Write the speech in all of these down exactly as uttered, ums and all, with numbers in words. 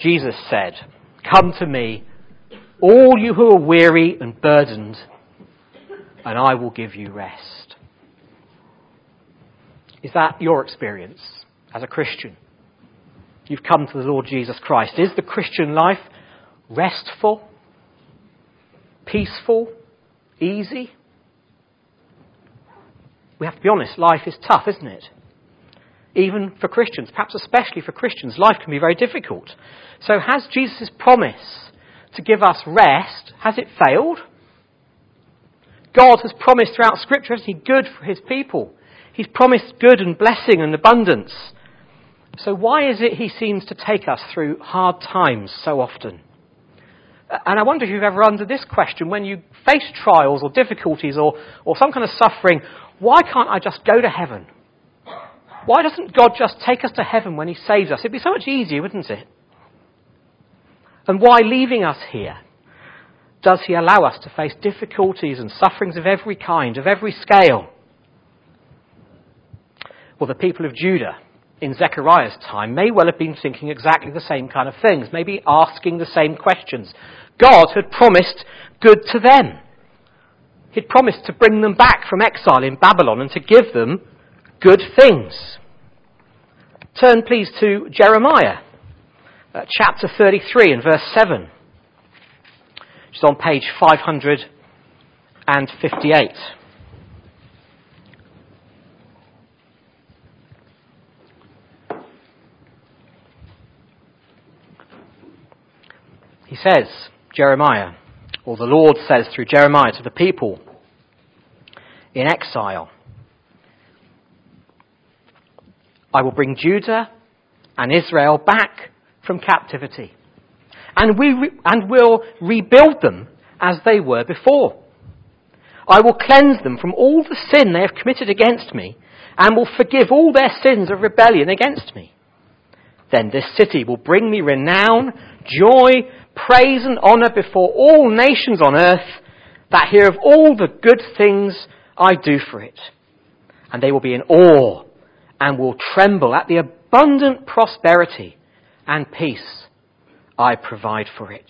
Jesus said, "Come to me, all you who are weary and burdened, and I will give you rest." Is that your experience as a Christian? You've come to the Lord Jesus Christ. Is the Christian life restful, peaceful, easy? We have to be honest, life is tough, isn't it? Even for Christians, perhaps especially for Christians, life can be very difficult. So has Jesus' promise to give us rest, has it failed? God has promised throughout Scripture, hasn't he, good for his people. He's promised good and blessing and abundance. So why is it he seems to take us through hard times so often? And I wonder if you've ever wondered this question, when you face trials or difficulties or, or some kind of suffering, why can't I just go to heaven? Why doesn't God just take us to heaven when he saves us? It'd be so much easier, wouldn't it? And why, leaving us here, does he allow us to face difficulties and sufferings of every kind, of every scale? Well, the people of Judah in Zechariah's time may well have been thinking exactly the same kind of things, maybe asking the same questions. God had promised good to them. He'd promised to bring them back from exile in Babylon and to give them good things. Turn please to Jeremiah, uh, chapter thirty-three and verse seven, which is on page five hundred fifty-eight. He says, Jeremiah, or the Lord says through Jeremiah to the people in exile, "I will bring Judah and Israel back from captivity, and we re- and will rebuild them as they were before. I will cleanse them from all the sin they have committed against me, and will forgive all their sins of rebellion against me. Then this city will bring me renown, joy, praise and honour before all nations on earth that hear of all the good things I do for it. And they will be in awe and will tremble at the abundant prosperity and peace I provide for it."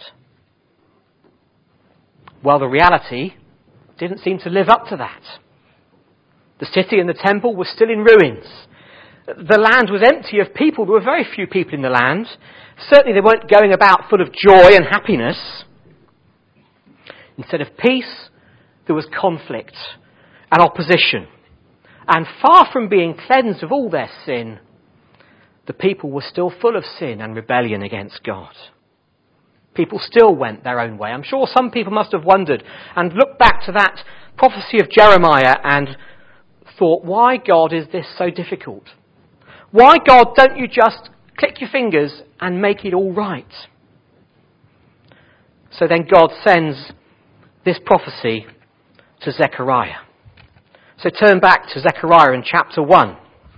Well, the reality didn't seem to live up to that. The city and the temple were still in ruins. The land was empty of people. There were very few people in the land. Certainly they weren't going about full of joy and happiness. Instead of peace, there was conflict and opposition. And far from being cleansed of all their sin, the people were still full of sin and rebellion against God. People still went their own way. I'm sure some people must have wondered and looked back to that prophecy of Jeremiah and thought, why, God, is this so difficult? Why, God, don't you just click your fingers and make it all right? So then God sends this prophecy to Zechariah. So turn back to Zechariah in chapter one.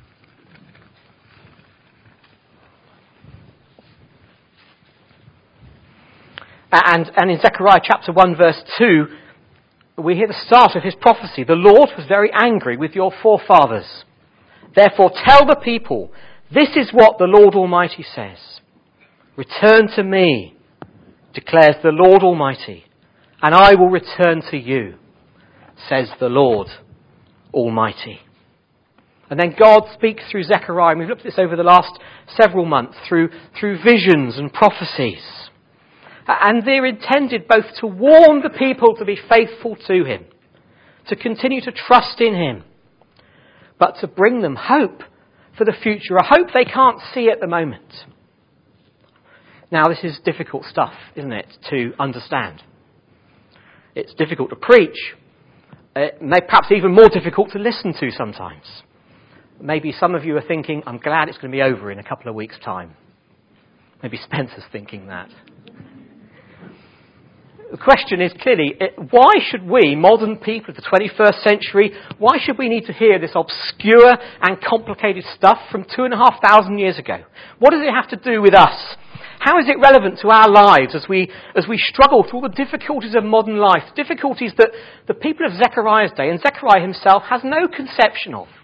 And, and in Zechariah chapter one verse two, we hear the start of his prophecy. "The Lord was very angry with your forefathers. Therefore tell the people, this is what the Lord Almighty says. Return to me, declares the Lord Almighty, and I will return to you, says the Lord Almighty." And then God speaks through Zechariah, and we've looked at this over the last several months, through, through visions and prophecies. And they're intended both to warn the people to be faithful to him, to continue to trust in him, but to bring them hope for the future, a hope they can't see at the moment. Now, this is difficult stuff, isn't it, to understand. It's difficult to preach. It may perhaps even more difficult to listen to sometimes. Maybe some of you are thinking, I'm glad it's going to be over in a couple of weeks' time. Maybe Spencer's thinking that. The question is clearly, why should we, modern people of the twenty-first century, why should we need to hear this obscure and complicated stuff from two and a half thousand years ago? What does it have to do with us? How is it relevant to our lives as we as we struggle through all the difficulties of modern life, difficulties that the people of Zechariah's day, and Zechariah himself, has no conception of?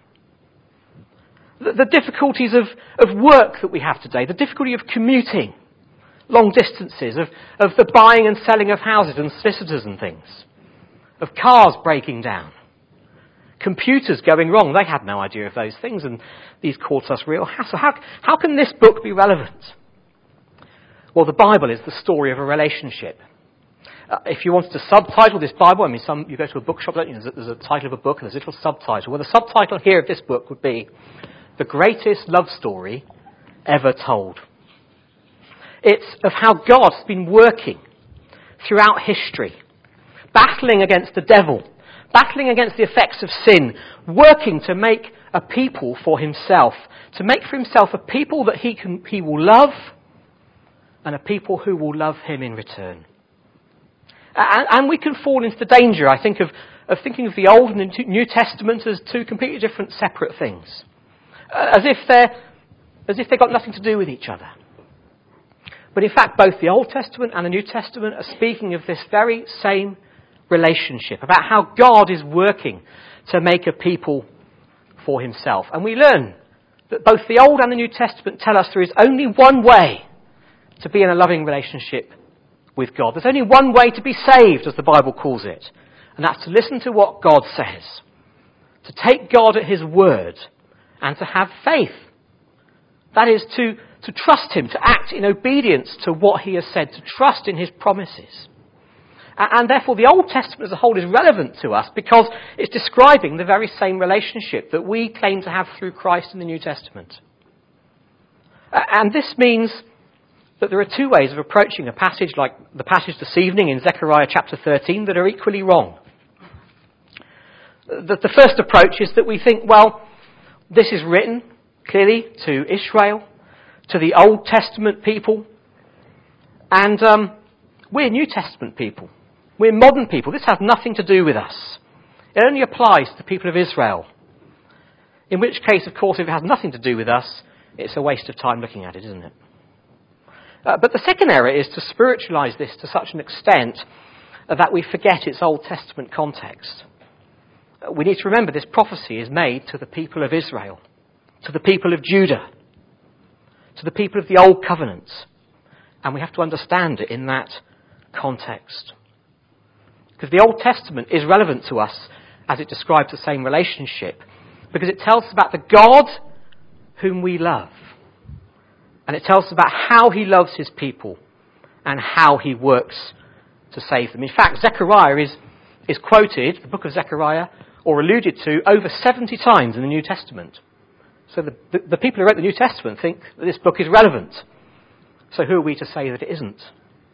The, the difficulties of, of work that we have today, the difficulty of commuting, long distances, of, of the buying and selling of houses and solicitors and things, of cars breaking down, computers going wrong. They had no idea of those things, and these caused us real hassle. How, how can this book be relevant? Well, the Bible is the story of a relationship. Uh, if you wanted to subtitle this Bible, I mean, some you go to a bookshop, don't you? There's a, there's a title of a book and there's a little subtitle. Well, the subtitle here of this book would be The Greatest Love Story Ever Told. It's of how God's been working throughout history, battling against the devil, battling against the effects of sin, working to make a people for himself, to make for himself a people that he can, he will love, and a people who will love him in return. And, and we can fall into the danger, I think, of, of thinking of the Old and the New Testament as two completely different, separate things, uh, as if they're as if they've got nothing to do with each other. But in fact, both the Old Testament and the New Testament are speaking of this very same relationship, about how God is working to make a people for himself. And we learn that both the Old and the New Testament tell us there is only one way to be in a loving relationship with God. There's only one way to be saved, as the Bible calls it, and that's to listen to what God says, to take God at his word, and to have faith. That is, to, to trust him, to act in obedience to what he has said, to trust in his promises. And, and therefore the Old Testament as a whole is relevant to us because it's describing the very same relationship that we claim to have through Christ in the New Testament. And this means that there are two ways of approaching a passage like the passage this evening in Zechariah chapter thirteen that are equally wrong. The, the first approach is that we think, well, this is written clearly to Israel, to the Old Testament people, and um, we're New Testament people. We're modern people. This has nothing to do with us. It only applies to the people of Israel. In which case, of course, if it has nothing to do with us, it's a waste of time looking at it, isn't it? Uh, but the second error is to spiritualize this to such an extent uh, that we forget its Old Testament context. Uh, we need to remember this prophecy is made to the people of Israel, to the people of Judah, to the people of the Old Covenant. And we have to understand it in that context. Because the Old Testament is relevant to us as it describes the same relationship, because it tells us about the God whom we love. And it tells us about how he loves his people and how he works to save them. In fact, Zechariah is, is quoted, the book of Zechariah, or alluded to over seventy times in the New Testament. So the, the, the people who wrote the New Testament think that this book is relevant. So who are we to say that it isn't?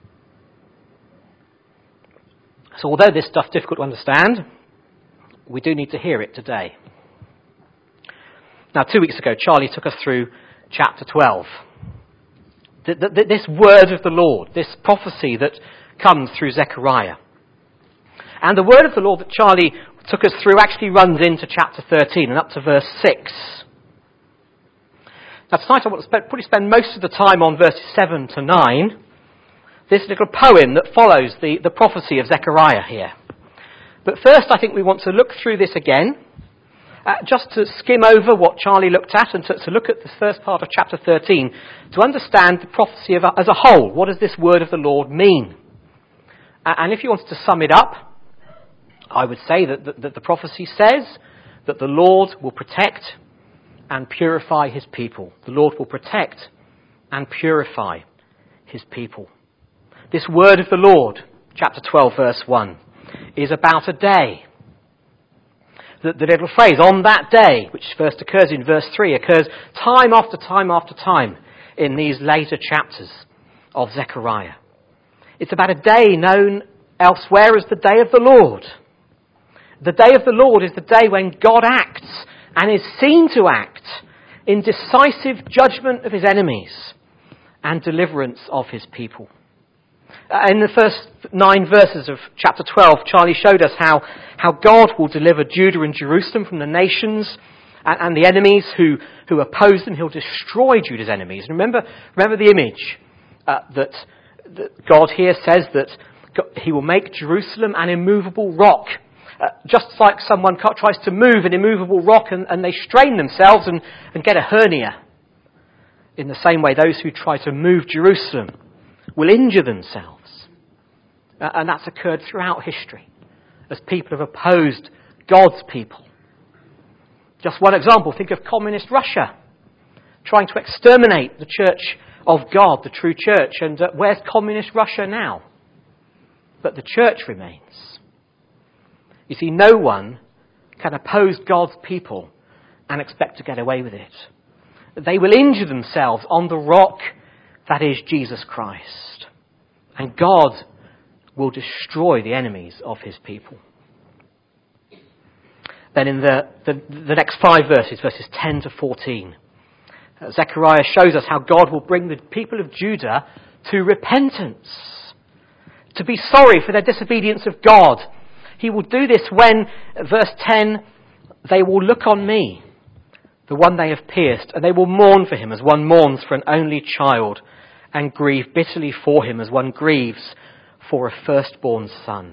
So although this stuff's difficult to understand, we do need to hear it today. Now, two weeks ago, Charlie took us through chapter twelve. The, the, this word of the Lord, this prophecy that comes through Zechariah. And the word of the Lord that Charlie took us through actually runs into chapter thirteen and up to verse six. Now tonight I want to spend, probably spend most of the time on verses seven to nine, this little poem that follows the, the prophecy of Zechariah here. But first I think we want to look through this again, uh, just to skim over what Charlie looked at and to, to look at the first part of chapter thirteen, to understand the prophecy of, as a whole. What does this word of the Lord mean? Uh, and if you wanted to sum it up, I would say that, that, that the prophecy says that the Lord will protect and purify his people. The Lord will protect and purify his people. This word of the Lord, chapter twelve, verse one, is about a day. The, the little phrase, on that day, which first occurs in verse three, occurs time after time after time in these later chapters of Zechariah. It's about a day known elsewhere as the day of the Lord. The day of the Lord is the day when God acts and is seen to act in decisive judgment of his enemies and deliverance of his people. Uh, in the first nine verses of chapter twelve, Charlie showed us how, how God will deliver Judah and Jerusalem from the nations and, and the enemies who, who oppose them. He'll destroy Judah's enemies. And remember, remember the image uh, that, that God here says that God, he will make Jerusalem an immovable rock. Uh, just like someone tries to move an immovable rock and, and they strain themselves and, and get a hernia. In the same way, those who try to move Jerusalem will injure themselves. Uh, and that's occurred throughout history as people have opposed God's people. Just one example, think of communist Russia trying to exterminate the church of God, the true church. And uh, where's communist Russia now? But the church remains. You see, no one can oppose God's people and expect to get away with it. They will injure themselves on the rock that is Jesus Christ. And God will destroy the enemies of his people. Then in the, the, the next five verses, verses ten to fourteen, uh, Zechariah shows us how God will bring the people of Judah to repentance, to be sorry for their disobedience of God. He will do this when, verse ten, they will look on me, the one they have pierced, and they will mourn for him as one mourns for an only child, and grieve bitterly for him as one grieves for a firstborn son.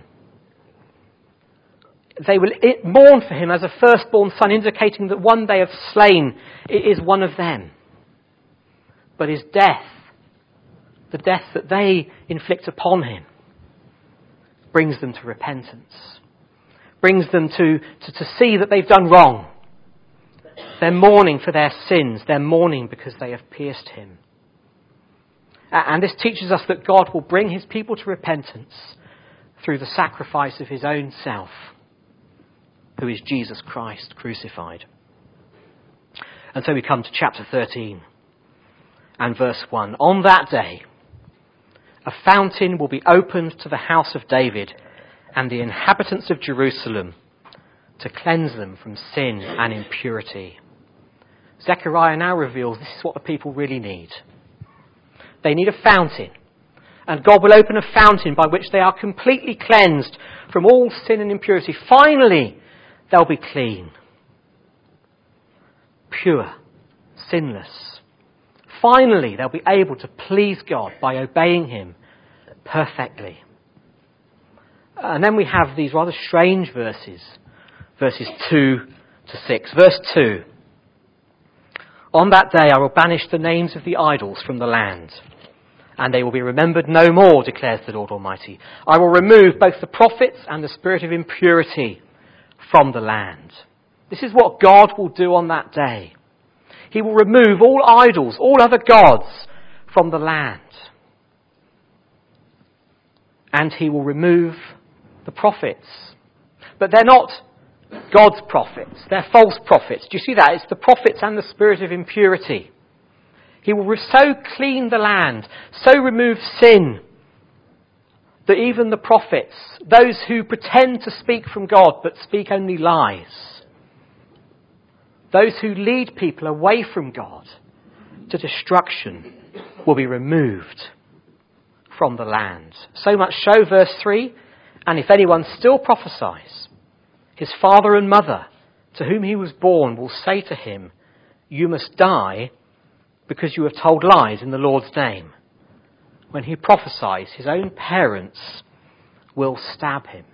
They will mourn for him as a firstborn son, indicating that one they have slain is one of them. But his death, the death that they inflict upon him, brings them to repentance, brings them to, to, to see that they've done wrong. They're mourning for their sins. They're mourning because they have pierced him. And this teaches us that God will bring his people to repentance through the sacrifice of his own self, who is Jesus Christ crucified. And so we come to chapter thirteen and verse one. On that day, a fountain will be opened to the house of David and the inhabitants of Jerusalem to cleanse them from sin and impurity. Zechariah now reveals this is what the people really need. They need a fountain. And God will open a fountain by which they are completely cleansed from all sin and impurity. Finally, they'll be clean, pure, sinless. Finally, they'll be able to please God by obeying him perfectly. And then we have these rather strange verses, verses two to six. Verse two. On that day I will banish the names of the idols from the land, and they will be remembered no more, declares the Lord Almighty. I will remove both the prophets and the spirit of impurity from the land. This is what God will do on that day. He will remove all idols, all other gods from the land. And he will remove the prophets. But they're not God's prophets. They're false prophets. Do you see that? It's the prophets and the spirit of impurity. He will so clean the land, so remove sin, that even the prophets, those who pretend to speak from God but speak only lies, those who lead people away from God to destruction, will be removed from the land. So much so, verse three, and if anyone still prophesies, his father and mother, to whom he was born, will say to him, you must die because you have told lies in the Lord's name. When he prophesies, his own parents will stab him.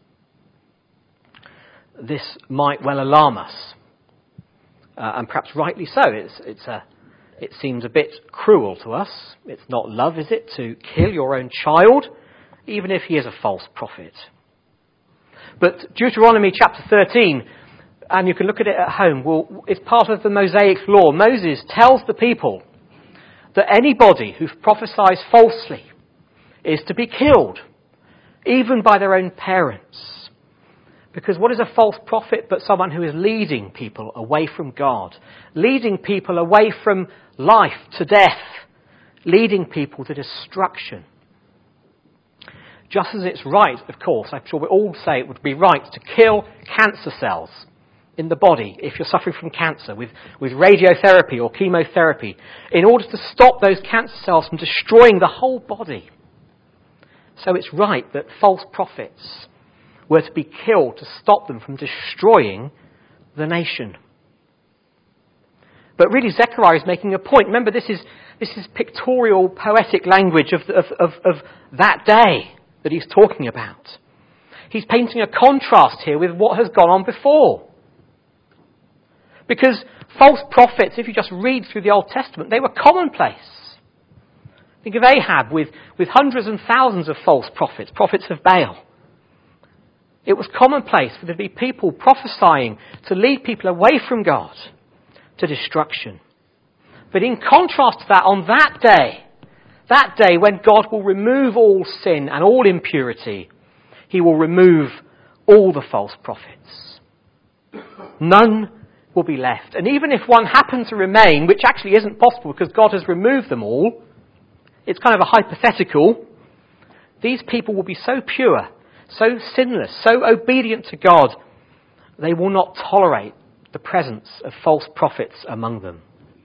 This might well alarm us, uh, and perhaps rightly so. It's, it's a, it seems a bit cruel to us. It's not love, is it, to kill your own child, even if he is a false prophet. But Deuteronomy chapter thirteen, and you can look at it at home, well, it's part of the Mosaic law. Moses tells the people that anybody who prophesies falsely is to be killed, even by their own parents. Because what is a false prophet but someone who is leading people away from God, leading people away from life to death, leading people to destruction? Just as it's right, of course, I'm sure we all say it would be right to kill cancer cells in the body if you're suffering from cancer with, with radiotherapy or chemotherapy in order to stop those cancer cells from destroying the whole body. So it's right that false prophets were to be killed to stop them from destroying the nation. But really Zechariah is making a point. Remember, this is, this is pictorial, poetic language of, of, of, of that day that he's talking about. He's painting a contrast here with what has gone on before. Because false prophets, if you just read through the Old Testament, they were commonplace. Think of Ahab with, with hundreds and thousands of false prophets, prophets of Baal. It was commonplace for there to be people prophesying to lead people away from God to destruction. But in contrast to that, on that day, that day when God will remove all sin and all impurity, he will remove all the false prophets. None will be left. And even if one happened to remain, which actually isn't possible because God has removed them all, it's kind of a hypothetical, these people will be so pure, so sinless, so obedient to God, they will not tolerate the presence of false prophets among them.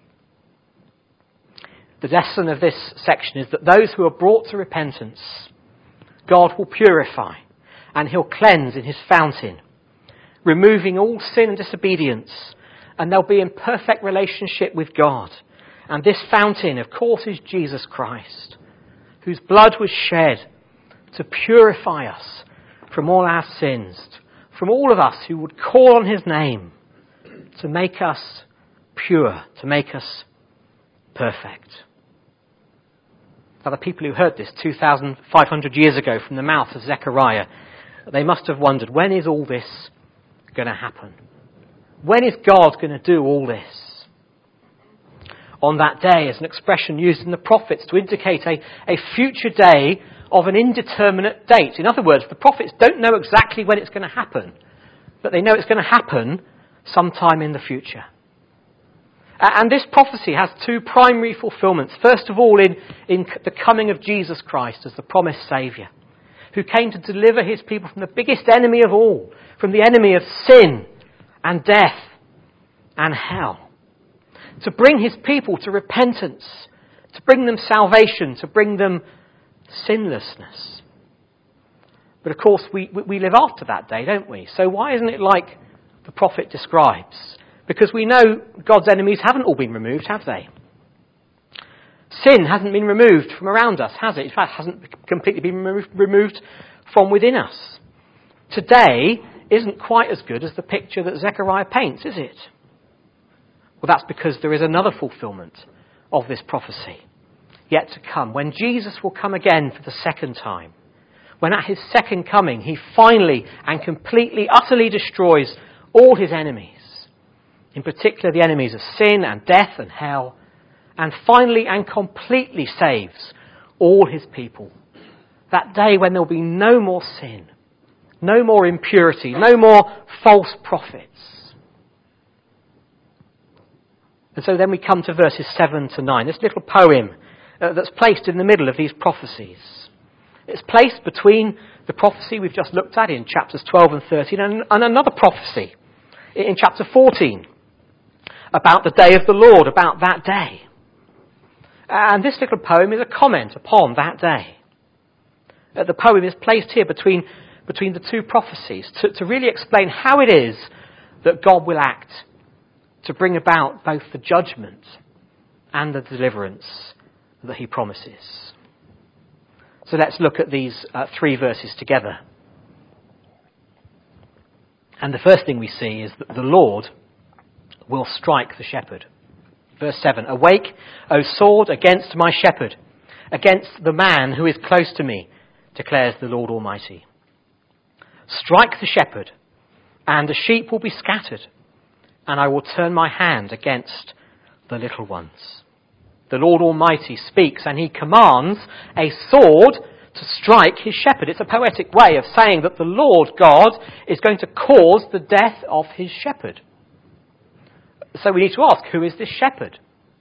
The lesson of this section is that those who are brought to repentance, God will purify and he'll cleanse in his fountain, removing all sin and disobedience, and they'll be in perfect relationship with God. And this fountain, of course, is Jesus Christ, whose blood was shed to purify us from all our sins, from all of us who would call on his name, to make us pure, to make us perfect. Now, the people who heard this two thousand five hundred years ago from the mouth of Zechariah, they must have wondered, when is all this going to happen? When is God going to do all this? On that day is an expression used in the prophets to indicate a, a future day of an indeterminate date. In other words, the prophets don't know exactly when it's going to happen, but they know it's going to happen sometime in the future. And this prophecy has two primary fulfillments. First of all, in, in the coming of Jesus Christ as the promised Saviour, who came to deliver his people from the biggest enemy of all, from the enemy of sin and death and hell. To bring his people to repentance, to bring them salvation, to bring them sinlessness. But of course, we, we live after that day, don't we? So why isn't it like the prophet describes? Because we know God's enemies haven't all been removed, have they? Sin hasn't been removed from around us, has it? In fact, it hasn't completely been removed from within us. Today isn't quite as good as the picture that Zechariah paints, is it? Well, that's because there is another fulfillment of this prophecy yet to come, when Jesus will come again for the second time. When at his second coming, he finally and completely, utterly destroys all his enemies. In particular, the enemies of sin and death and hell, and finally and completely saves all his people. That day when there will be no more sin, no more impurity, no more false prophets. And so then we come to verses seven to nine, this little poem uh, that's placed in the middle of these prophecies. It's placed between the prophecy we've just looked at in chapters twelve and thirteen and, and another prophecy in chapter fourteen about the day of the Lord, about that day. And this little poem is a comment upon that day. Uh, the poem is placed here between, between the two prophecies to, to really explain how it is that God will act to bring about both the judgment and the deliverance that he promises. So let's look at these uh, three verses together. And the first thing we see is that the Lord will strike the shepherd. Verse seven, awake, O sword, against my shepherd, against the man who is close to me, declares the Lord Almighty. Strike the shepherd, and the sheep will be scattered, and I will turn my hand against the little ones. The Lord Almighty speaks, and he commands a sword to strike his shepherd. It's a poetic way of saying that the Lord God is going to cause the death of his shepherd. So we need to ask, who is this shepherd?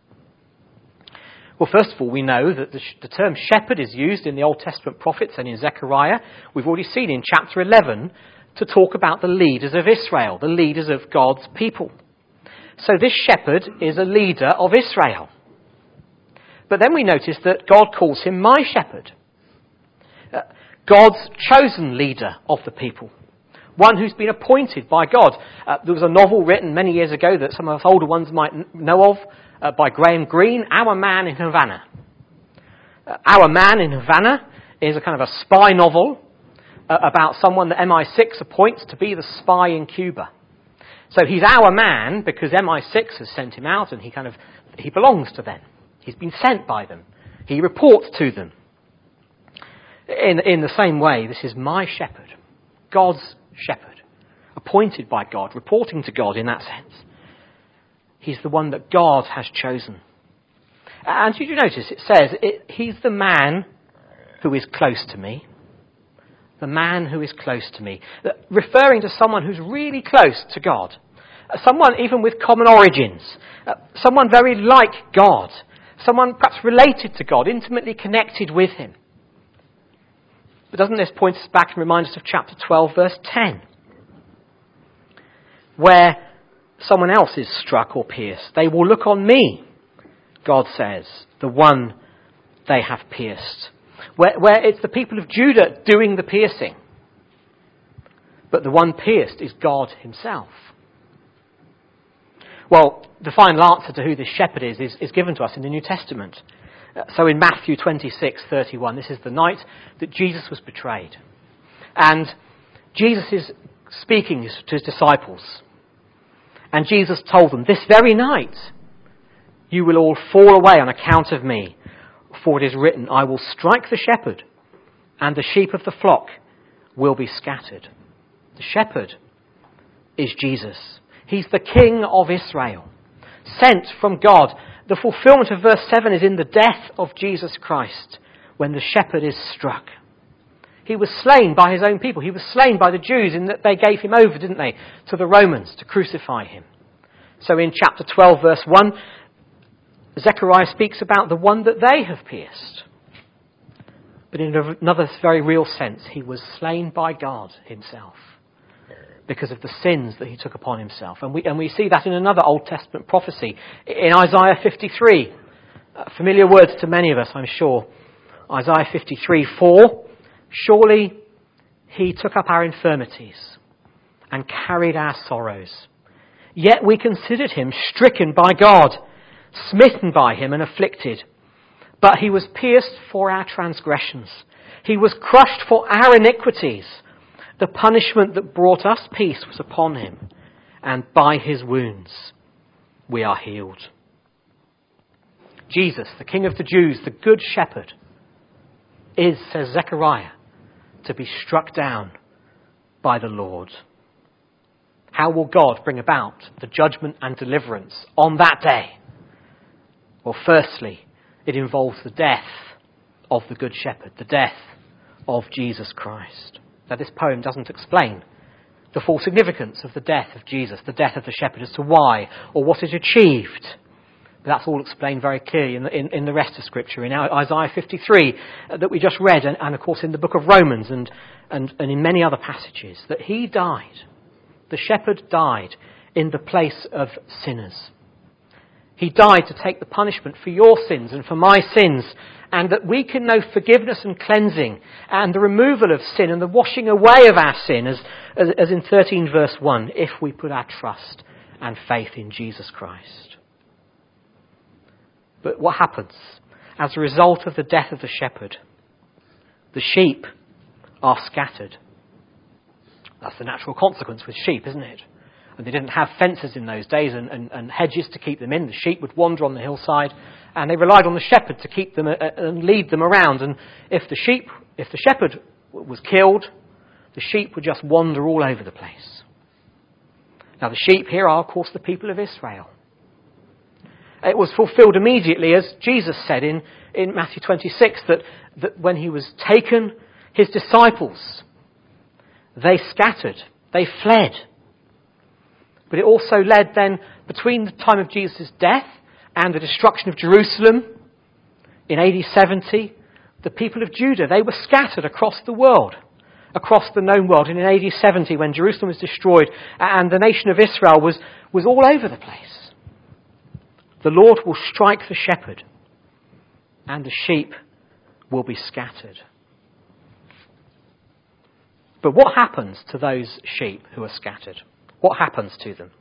Well, first of all, we know that the, the term shepherd is used in the Old Testament prophets and in Zechariah. We've already seen in chapter eleven to talk about the leaders of Israel, the leaders of God's people. So this shepherd is a leader of Israel. But then we notice that God calls him my shepherd. Uh, God's chosen leader of the people. One who's been appointed by God. Uh, there was a novel written many years ago that some of us older ones might n- know of uh, by Graham Greene, Our Man in Havana. Uh, Our Man in Havana is a kind of a spy novel uh, about someone that M I six appoints to be the spy in Cuba. So he's our man because M I six has sent him out and he kind of, he belongs to them. He's been sent by them. He reports to them. In, in the same way, this is my shepherd, God's shepherd, appointed by God, reporting to God in that sense. He's the one that God has chosen. And did you notice it says, it, he's the man who is close to me. The man who is close to me. Referring to someone who's really close to God. Someone even with common origins. Someone very like God. Someone perhaps related to God, intimately connected with him. But doesn't this point us back and remind us of chapter twelve, verse ten? Where someone else is struck or pierced. They will look on me, God says, the one they have pierced. Where, where it's the people of Judah doing the piercing. But the one pierced is God himself. Well, the final answer to who this shepherd is, is, is given to us in the New Testament. Uh, so in Matthew twenty-six thirty-one, this is the night that Jesus was betrayed. And Jesus is speaking to his disciples. And Jesus told them, this very night you will all fall away on account of me. For it is written, I will strike the shepherd, and the sheep of the flock will be scattered. The shepherd is Jesus. He's the King of Israel, sent from God. The fulfillment of verse seven is in the death of Jesus Christ, when the shepherd is struck. He was slain by his own people. He was slain by the Jews in that they gave him over, didn't they, to the Romans to crucify him. So in chapter twelve, verse one, Zechariah speaks about the one that they have pierced. But in another very real sense, he was slain by God himself because of the sins that he took upon himself. And we, and we see that in another Old Testament prophecy, in Isaiah fifty-three. Uh, familiar words to many of us, I'm sure. Isaiah fifty-three four. Surely he took up our infirmities and carried our sorrows. Yet we considered him stricken by God, smitten by him and afflicted. But he was pierced for our transgressions. He was crushed for our iniquities. The punishment that brought us peace was upon him, and by his wounds we are healed. Jesus, the King of the Jews, the Good Shepherd, is, says Zechariah, to be struck down by the Lord. How will God bring about the judgment and deliverance on that day? Well, firstly, it involves the death of the Good Shepherd, the death of Jesus Christ. Now, this poem doesn't explain the full significance of the death of Jesus, the death of the shepherd, as to why or what it achieved. But that's all explained very clearly in the, in, in the rest of Scripture, in Isaiah fifty-three uh, that we just read, and, and of course in the book of Romans and, and, and in many other passages, that he died, the shepherd died in the place of sinners. He died to take the punishment for your sins and for my sins, and that we can know forgiveness and cleansing and the removal of sin and the washing away of our sin, as, as, as in thirteen verse one, if we put our trust and faith in Jesus Christ. But what happens as a result of the death of the shepherd? The sheep are scattered. That's the natural consequence with sheep, isn't it? And they didn't have fences in those days and, and, and hedges to keep them in. The sheep would wander on the hillside, and they relied on the shepherd to keep them uh, and lead them around. And if the sheep, if the shepherd was killed, the sheep would just wander all over the place. Now the sheep here are, of course, the people of Israel. It was fulfilled immediately, as Jesus said in, in Matthew twenty-six, that, that when he was taken, his disciples, they scattered, they fled. But it also led then, between the time of Jesus' death and the destruction of Jerusalem in A D seventy, the people of Judah, they were scattered across the world, across the known world. And in A D seventy, when Jerusalem was destroyed and the nation of Israel was, was all over the place, the Lord will strike the shepherd and the sheep will be scattered. But what happens to those sheep who are scattered? What happens to them?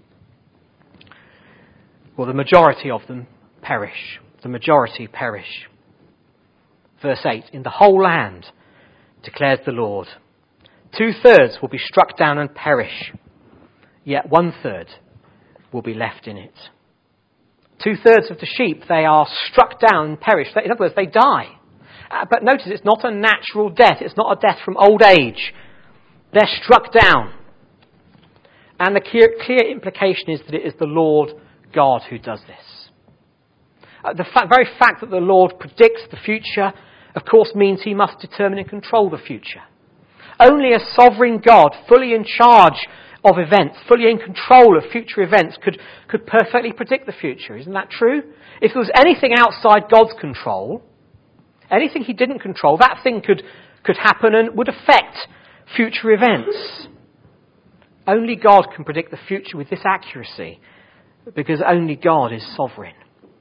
Well, the majority of them perish. The majority perish. Verse eight, in the whole land, declares the Lord, two-thirds will be struck down and perish, yet one-third will be left in it. Two-thirds of the sheep, they are struck down and perish. In other words, they die. Uh, but notice, it's not a natural death. It's not a death from old age. They're struck down. And the clear, clear implication is that it is the Lord God who does this. Uh, the fa- very fact that the Lord predicts the future, of course, means he must determine and control the future. Only a sovereign God, fully in charge of events, fully in control of future events, could, could perfectly predict the future. Isn't that true? If there was anything outside God's control, anything he didn't control, that thing could, could happen and would affect future events. Only God can predict the future with this accuracy, because only God is sovereign.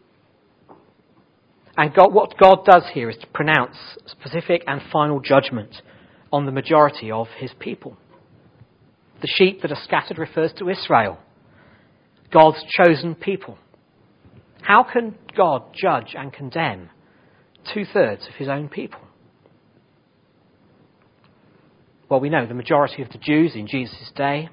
And God, what God does here is to pronounce specific and final judgment on the majority of his people. The sheep that are scattered refers to Israel, God's chosen people. How can God judge and condemn two-thirds of his own people? Well, we know the majority of the Jews in Jesus' day,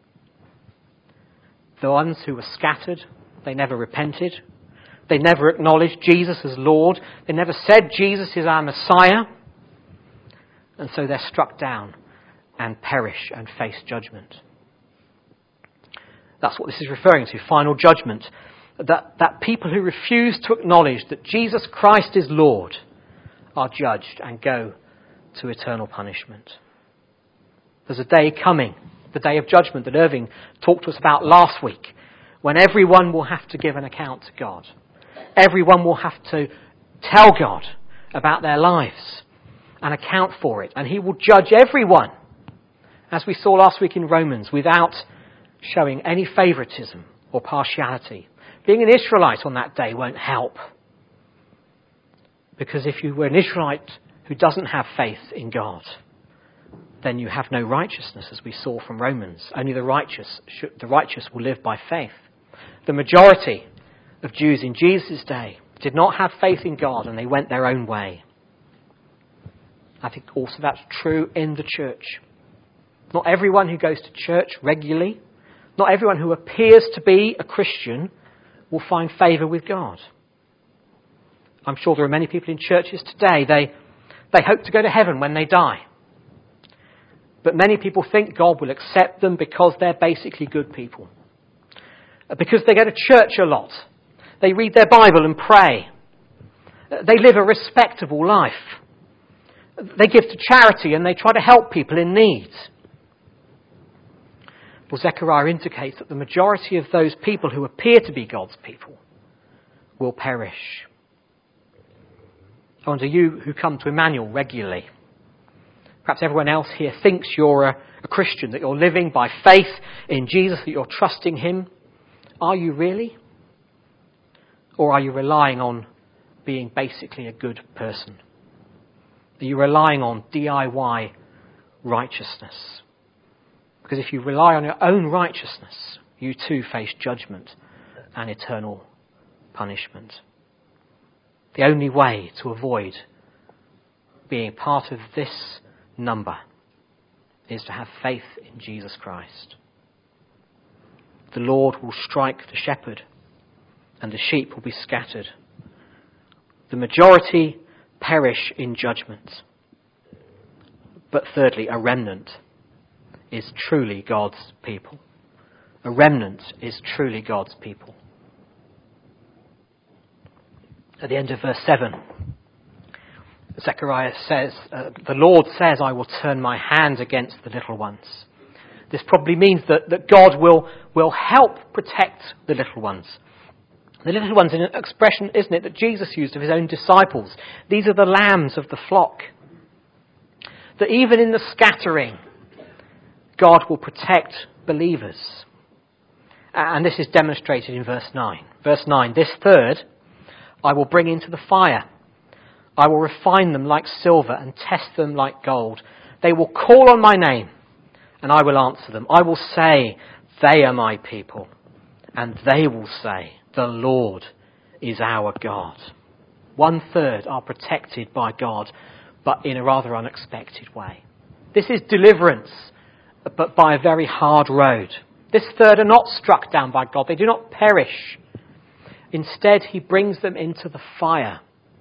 the ones who were scattered, they never repented. They never acknowledged Jesus as Lord. They never said Jesus is our Messiah. And so they're struck down and perish and face judgment. That's what this is referring to, final judgment. That, that people who refuse to acknowledge that Jesus Christ is Lord are judged and go to eternal punishment. There's a day coming, the day of judgment that Irving talked to us about last week, when everyone will have to give an account to God. Everyone will have to tell God about their lives and account for it. And he will judge everyone, as we saw last week in Romans, without showing any favouritism or partiality. Being an Israelite on that day won't help. Because if you were an Israelite who doesn't have faith in God, then you have no righteousness, as we saw from Romans. Only the righteous, should, the righteous will live by faith. The majority of Jews in Jesus' day did not have faith in God, and they went their own way. I think also that's true in the church. Not everyone who goes to church regularly, not everyone who appears to be a Christian will find favour with God. I'm sure there are many people in churches today, they, they hope to go to heaven when they die. But many people think God will accept them because they're basically good people. Because they go to church a lot. They read their Bible and pray. They live a respectable life. They give to charity and they try to help people in need. Well, Zechariah indicates that the majority of those people who appear to be God's people will perish. I wonder, you who come to Emmanuel regularly, perhaps everyone else here thinks you're a, a Christian, that you're living by faith in Jesus, that you're trusting him. Are you really? Or are you relying on being basically a good person? Are you relying on D I Y righteousness? Because if you rely on your own righteousness, you too face judgment and eternal punishment. The only way to avoid being part of this number is to have faith in Jesus Christ. The Lord will strike the shepherd and the sheep will be scattered. The majority perish in judgment. But thirdly, a remnant is truly God's people. A remnant is truly God's people. At the end of verse seven, Zechariah says, uh, the Lord says, I will turn my hand against the little ones. This probably means that, that God will, will help protect the little ones. The little ones is an expression, isn't it, that Jesus used of his own disciples. These are the lambs of the flock. That even in the scattering, God will protect believers. And this is demonstrated in verse nine. Verse nine, this third I will bring into the fire. I will refine them like silver and test them like gold. They will call on my name and I will answer them. I will say, they are my people. And they will say, the Lord is our God. One third are protected by God, but in a rather unexpected way. This is deliverance, but by a very hard road. This third are not struck down by God. They do not perish. Instead, he brings them into the fire.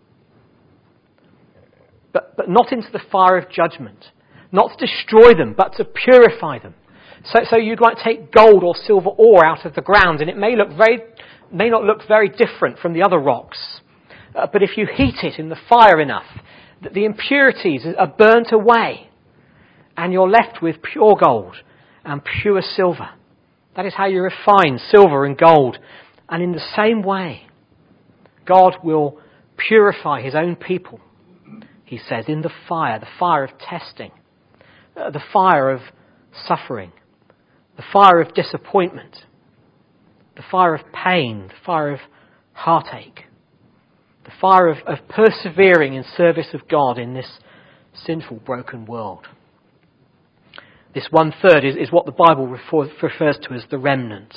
But, but not into the fire of judgment. Not to destroy them, but to purify them. So, so you'd like take gold or silver ore out of the ground, and it may look very, may not look very different from the other rocks. Uh, but if you heat it in the fire enough, that the impurities are burnt away, and you're left with pure gold and pure silver. That is how you refine silver and gold. And in the same way, God will purify his own people, he says, in the fire, the fire of testing, uh, the fire of suffering, the fire of disappointment, the fire of pain, the fire of heartache, the fire of, of persevering in service of God in this sinful, broken world. This one-third is, is what the Bible refer, refers to as the remnant.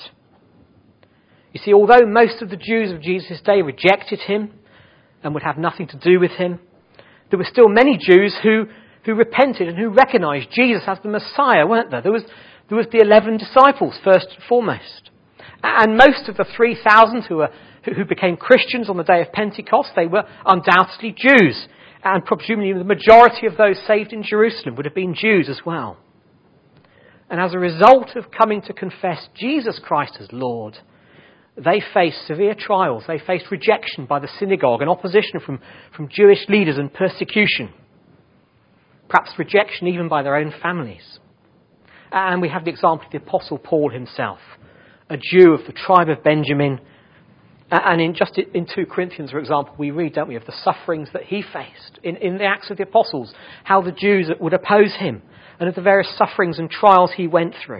You see, although most of the Jews of Jesus' day rejected him and would have nothing to do with him, there were still many Jews who, who repented and who recognised Jesus as the Messiah, weren't there? There was, there was the eleven disciples, first and foremost. And most of the three thousand who, were, who became Christians on the day of Pentecost, they were undoubtedly Jews. And presumably the majority of those saved in Jerusalem would have been Jews as well. And as a result of coming to confess Jesus Christ as Lord, they faced severe trials. They faced rejection by the synagogue and opposition from, from Jewish leaders and persecution. Perhaps rejection even by their own families. And we have the example of the Apostle Paul himself, a Jew of the tribe of Benjamin. And in just in two Corinthians, for example, we read, don't we, of the sufferings that he faced in, in the Acts of the Apostles, how the Jews would oppose him, and of the various sufferings and trials he went through.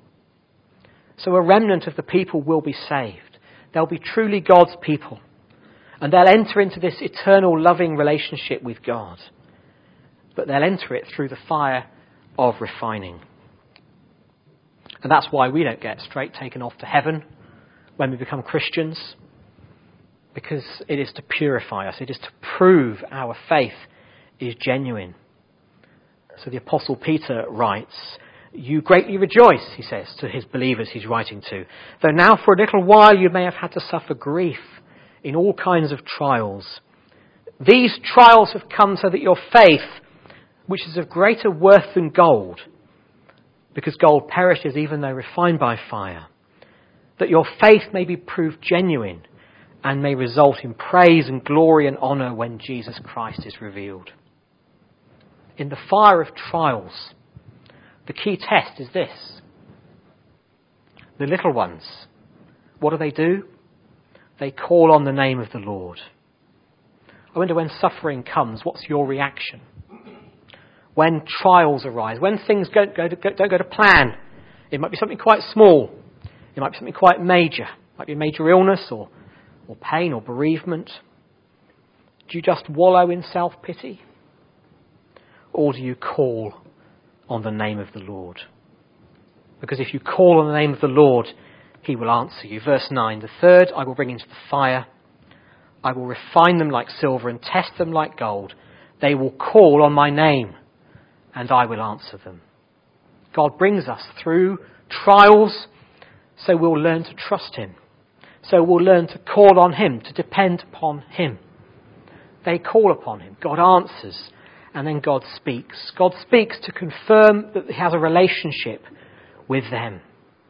So a remnant of the people will be saved. They'll be truly God's people. And they'll enter into this eternal loving relationship with God. But they'll enter it through the fire of refining. And that's why we don't get straight taken off to heaven when we become Christians. Because it is to purify us. It is to prove our faith is genuine. So the Apostle Peter writes, "You greatly rejoice," he says to his believers he's writing to, "though now for a little while you may have had to suffer grief in all kinds of trials. These trials have come so that your faith, which is of greater worth than gold, because gold perishes even though refined by fire, that your faith may be proved genuine and may result in praise and glory and honour when Jesus Christ is revealed." In the fire of trials, the key test is this. The little ones, what do they do? They call on the name of the Lord. I wonder, when suffering comes, what's your reaction? When trials arise, when things don't go to, don't go to plan, it might be something quite small, it might be something quite major, it might be a major illness or, or pain or bereavement. Do you just wallow in self-pity? Or do you call on the name of the Lord? Because if you call on the name of the Lord, he will answer you. Verse nine, "The third I will bring into the fire. I will refine them like silver and test them like gold. They will call on my name and I will answer them." God brings us through trials so we'll learn to trust him. So we'll learn to call on him, to depend upon him. They call upon him. God answers. And then God speaks. God speaks to confirm that he has a relationship with them.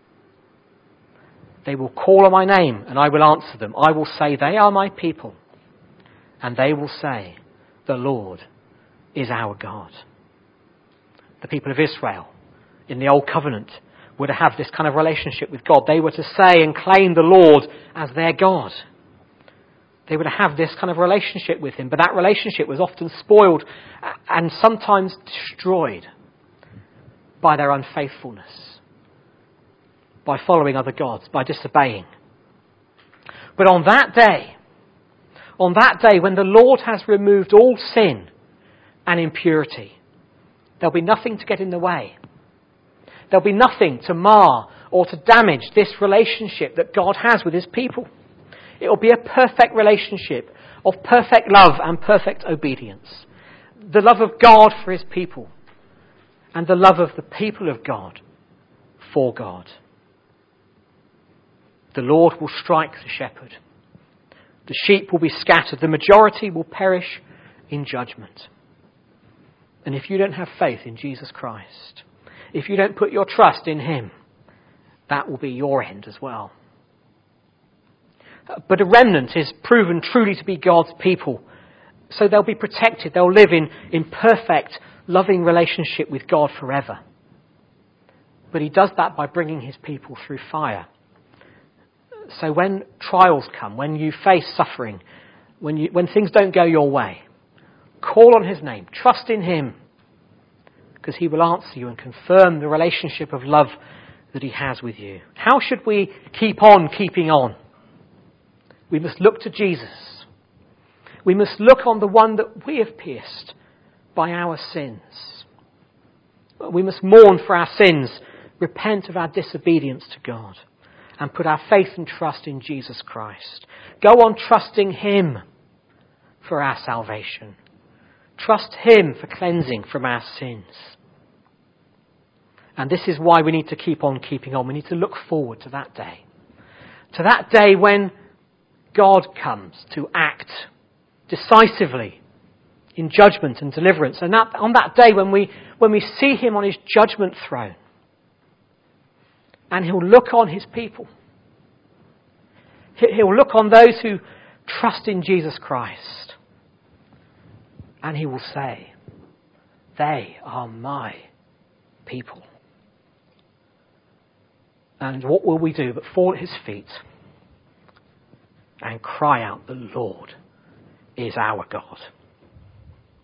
They will call on my name and I will answer them. I will say, they are my people. And they will say, the Lord is our God. The people of Israel in the Old Covenant were to have this kind of relationship with God. They were to say and claim the Lord as their God. They were to have this kind of relationship with him, but that relationship was often spoiled and sometimes destroyed by their unfaithfulness, by following other gods, by disobeying. But on that day, on that day when the Lord has removed all sin and impurity, there'll be nothing to get in the way. There'll be nothing to mar or to damage this relationship that God has with his people. It will be a perfect relationship of perfect love and perfect obedience. The love of God for his people and the love of the people of God for God. The Lord will strike the shepherd The sheep will be scattered. The majority will perish in judgment. And if you don't have faith in Jesus Christ, if you don't put your trust in him, that will be your end as well. But a remnant is proven truly to be God's people. So they'll be protected. They'll live in, in perfect, loving relationship with God forever. But he does that by bringing his people through fire. So when trials come, when you face suffering, when you, when things don't go your way, call on his name. Trust in him. Because he will answer you and confirm the relationship of love that he has with you. How should we keep on keeping on? We must look to Jesus. We must look on the one that we have pierced by our sins. We must mourn for our sins, repent of our disobedience to God, and put our faith and trust in Jesus Christ. Go on trusting him for our salvation. Trust him for cleansing from our sins. And this is why we need to keep on keeping on. We need to look forward to that day. To that day when God comes to act decisively in judgment and deliverance. And that, on that day when we, when we see him on his judgment throne, and he'll look on his people. He'll look on those who trust in Jesus Christ. And he will say, they are my people. And what will we do but fall at his feet and cry out, the Lord is our God.